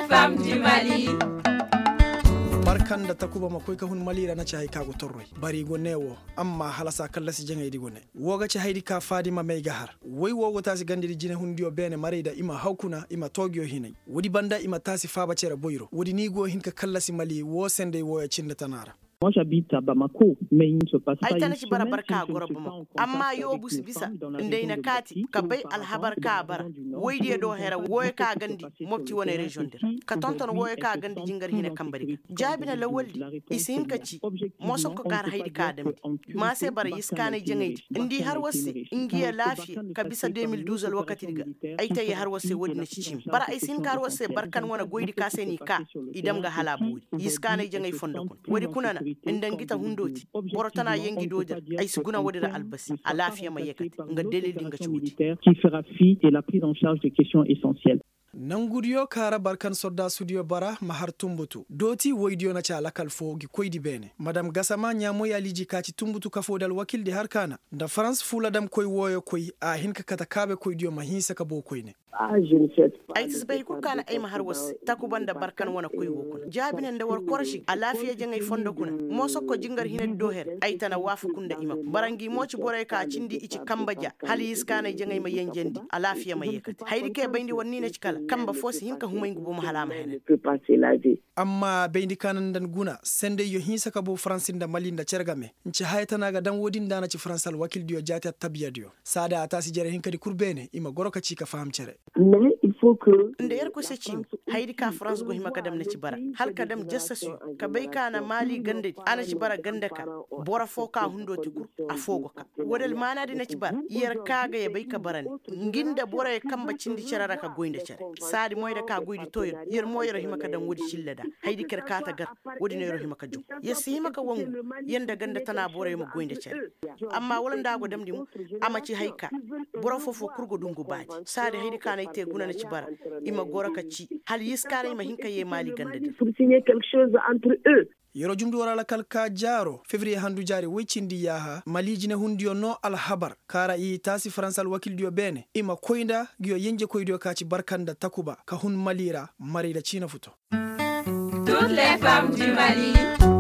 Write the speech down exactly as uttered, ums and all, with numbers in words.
femmes du Mali. Barkan da takuba makoy ka hun malira na chay kago torroy bari go newo amma halasa kala si jangay di gone woga ci haydi ka Fadima may gahar way wogo tasi gandiri jine hundiyo bene marida ima hawkuna ima togyo hinay wodi banda ima tasi faba cera boyro wodi ni go hinka kala si Mali wo sende wo ya cinda tanara. Moi j'habite à Bamako, mais il ne se passe pas une semaine barka gorobuma amma yo bus bisa ndeyna kati ka bay alhabar ka bar woyde do hera woy ka gandi mofti wona region dir ka tonton woy ka gandi jingar hina kambari jabina la woldi isin ka ci mo sokko gar haydi ka dem ma se bar yiskane jengaydi ndi har wasi ingiya lafi ka bisa deux mille douze al wakati diga ay tay har wasi wodi na ci cim bara ay sin kar wasi barkan wona goydi ka seni ka idam ga halabu yiskane jengay fondo kon wodi kunana indangita hundoti borotana yengi doja ay suguna wodira albasi alafiya mayekati nga delil dinga chudi qui fera fi et la prise en charge des questions essentielles. Nanguriyo kara barkan sodda studio bara mahar tumbutu doti woydiyo na cha lakal fogi koydi bene madam Gassama nyamo ya liji kati tumbutu kafodal wakil de harkana da France fula dam koy woyo koy a hinka kata kabe koydiyo mahisa ka bo koyne ah je ne sais pas ay tisbay ku kana ay mahar was takubanda barkan wana koy wokun jabinen da war korshi alafiya jangay fondo kuna mo sokko jingar hinet do her ay tana wafu kunda ima barangi mo ci boray ka cindi ici kambaja hali iskana jangay ma yenjendi alafiya mayekati haydi ke bayndi wonni na ci kala kamba fosi hinka humayngu bo mahalama hene amma bayndi kanan dan guna sende yo hinsa ka bo francinda malinda cergame nci haytana ga dan wodin dana ci fransal wakil dio jati tabiya dio sada atasi jere hinka di kurbene ima goroka ci ka faham cere mais il faut que ndeyar ko secim haydi ka France go hima kadam na ci bara hal kadam jassasu ka bay kana mali gande ana ci bara gande ka bora foka hundo ti kur a fogo ka wodal manadi na ci bara yer kaga ya bay ka baran nginda bora e kamba cindi cerara ka goynde cere sadi moyda ka goydi toyo yer moyro hima kadam wodi cillada haydi ker kata gar wodi no hima ka jum yesi hima ka wangu yenda gande tana bora mo goynde cere amma wala ndago damdi mu ama ci hayka bora fofo kurgo dungu baadi sadi haydi kana ite guna na ci bara ima gora ka ci hal yiskara ima hinka ye mali gande pour signer quelque chose entre eux. Yoro jumdi wala kalka jaro février handu jari wecindi yaha malijine hundiyo no alhabar kara i tasi fransal wakil dio bene ima koynda giyo yenje koydio kaci barkanda takuba ka hun malira marida china futo. Toutes les femmes du Mali.